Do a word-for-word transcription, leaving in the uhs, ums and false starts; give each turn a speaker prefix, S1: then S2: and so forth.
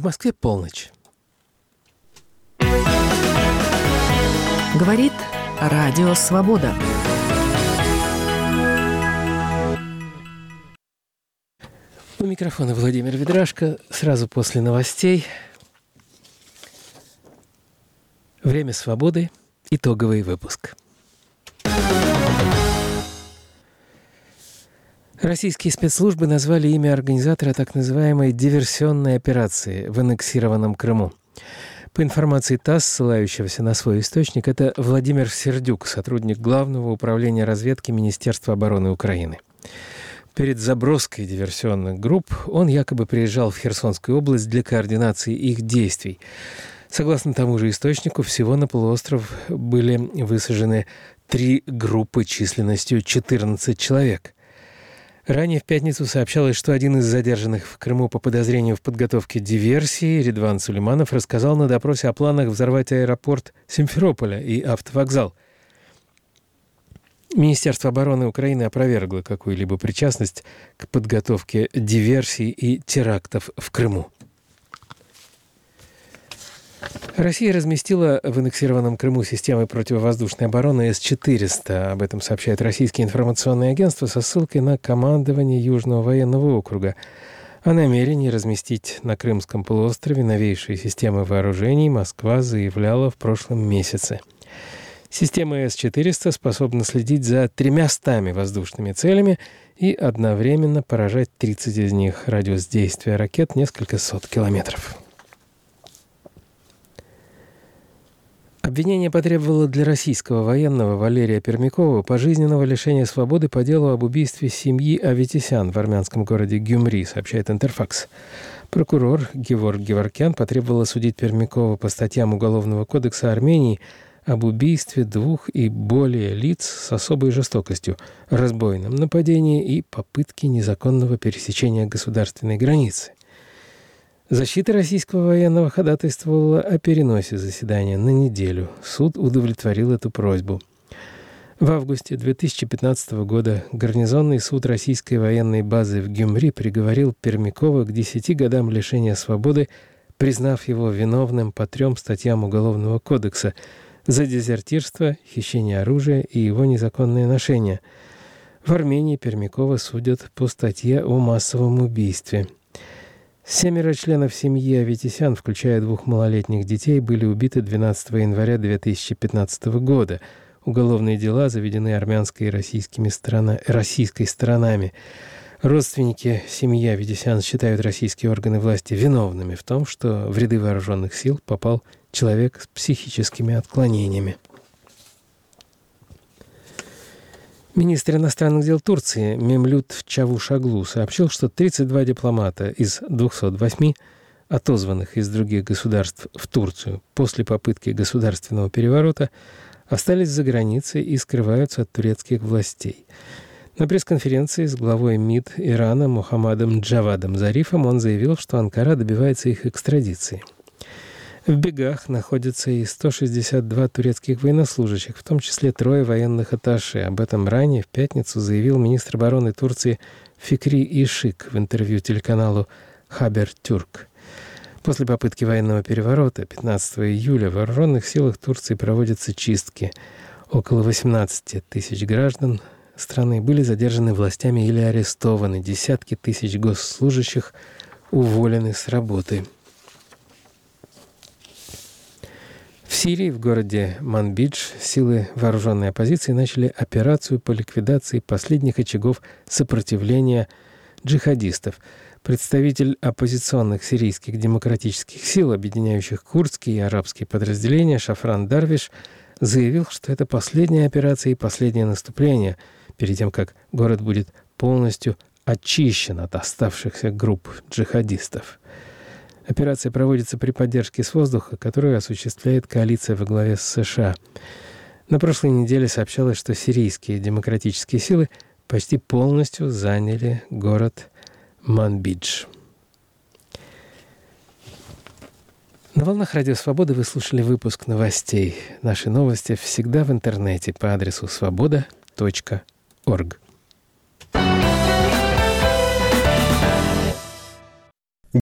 S1: В Москве полночь.
S2: Говорит Радио Свобода.
S1: У микрофона Владимир Ведрашко. Сразу после новостей. Время свободы. Итоговый выпуск. Российские спецслужбы назвали имя организатора так называемой диверсионной операции в аннексированном Крыму. По информации ТАСС, ссылающегося на свой источник, это Владимир Сердюк, сотрудник Главного управления разведки Министерства обороны Украины. Перед заброской диверсионных групп он якобы приезжал в Херсонскую область для координации их действий. Согласно тому же источнику, всего на полуостров были высажены три группы численностью четырнадцать человек. Ранее в пятницу сообщалось, что один из задержанных в Крыму по подозрению в подготовке диверсии, Редван Сулейманов, рассказал на допросе о планах взорвать аэропорт Симферополя и автовокзал. Министерство обороны Украины опровергло какую-либо причастность к подготовке диверсий и терактов в Крыму. Россия разместила в аннексированном Крыму системы противовоздушной обороны эс четыреста. Об этом сообщает российское информационное агентство со ссылкой на командование Южного военного округа. О намерении разместить на Крымском полуострове новейшие системы вооружений Москва заявляла в прошлом месяце. Система эс четыреста способна следить за тремястами воздушными целями и одновременно поражать тридцать из них. Радиус действия ракет несколько сот километров. Обвинение потребовало для российского военного Валерия Пермякова пожизненного лишения свободы по делу об убийстве семьи Аветисян в армянском городе Гюмри, сообщает Интерфакс. Прокурор Геворг Геворкян потребовал осудить Пермякова по статьям Уголовного кодекса Армении об убийстве двух и более лиц с особой жестокостью, разбойном нападении и попытке незаконного пересечения государственной границы. Защита российского военного ходатайствовала о переносе заседания на неделю. Суд удовлетворил эту просьбу. В августе две тысячи пятнадцатого года гарнизонный суд российской военной базы в Гюмри приговорил Пермякова к десяти годам лишения свободы, признав его виновным по трем статьям Уголовного кодекса за дезертирство, хищение оружия и его незаконное ношение. В Армении Пермякова судят по статье о массовом убийстве. Семеро членов семьи Аветисян, включая двух малолетних детей, были убиты двенадцатого января две тысячи пятнадцатого года. Уголовные дела заведены армянской и российскими сторона... российской сторонами. Родственники семьи Аветисян считают российские органы власти виновными в том, что в ряды вооруженных сил попал человек с психическими отклонениями. Министр иностранных дел Турции Мемлют Чавушоглу сообщил, что тридцать два дипломата из двухсот восьми, отозванных из других государств в Турцию после попытки государственного переворота, остались за границей и скрываются от турецких властей. На пресс-конференции с главой МИД Ирана Мухаммадом Джавадом Зарифом он заявил, что Анкара добивается их экстрадиции. В бегах находятся и сто шестьдесят два турецких военнослужащих, в том числе трое военных атташе. Об этом ранее в пятницу заявил министр обороны Турции Фикри Ишик в интервью телеканалу Хабер Тюрк. После попытки военного переворота пятнадцатого июля в вооруженных силах Турции проводятся чистки. Около восемнадцати тысяч граждан страны были задержаны властями или арестованы. Десятки тысяч госслужащих уволены с работы. В Сирии, в городе Манбидж, силы вооруженной оппозиции начали операцию по ликвидации последних очагов сопротивления джихадистов. Представитель оппозиционных сирийских демократических сил, объединяющих курдские и арабские подразделения, Шафран Дарвиш, заявил, что это последняя операция и последнее наступление, перед тем, как город будет полностью очищен от оставшихся групп джихадистов. Операция проводится при поддержке с воздуха, которую осуществляет коалиция во главе с США. На прошлой неделе сообщалось, что сирийские демократические силы почти полностью заняли город Манбидж. На волнах Радио Свободы вы слушали выпуск новостей. Наши новости всегда в интернете по адресу свобода точка орг.